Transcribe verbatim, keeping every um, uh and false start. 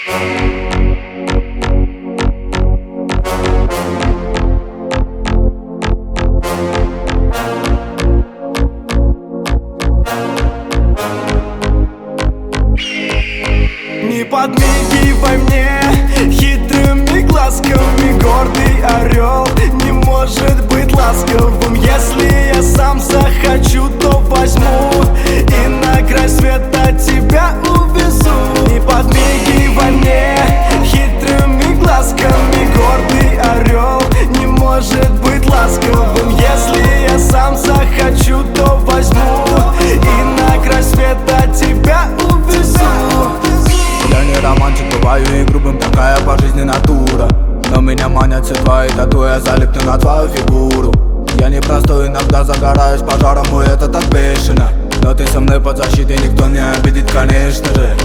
Не подмигивай мне хитрыми глазками. Гордый орел не может быть ласковым. Если я сам захочу, то возьму и на край света тебя увезу. Не подмигивай мне хитрыми глазками. Гордый орел не может быть ласковым. Если я сам захочу, то возьму и на край света тебя увезу. Я не романтик, бываю и грубым, такая по жизни натура. Но меня манят все твои тату, я залипну на твою фигуру. Я не простой, иногда загораюсь пожаром, и это так бешено. Но ты со мной под защитой, никто не обидит, конечно же.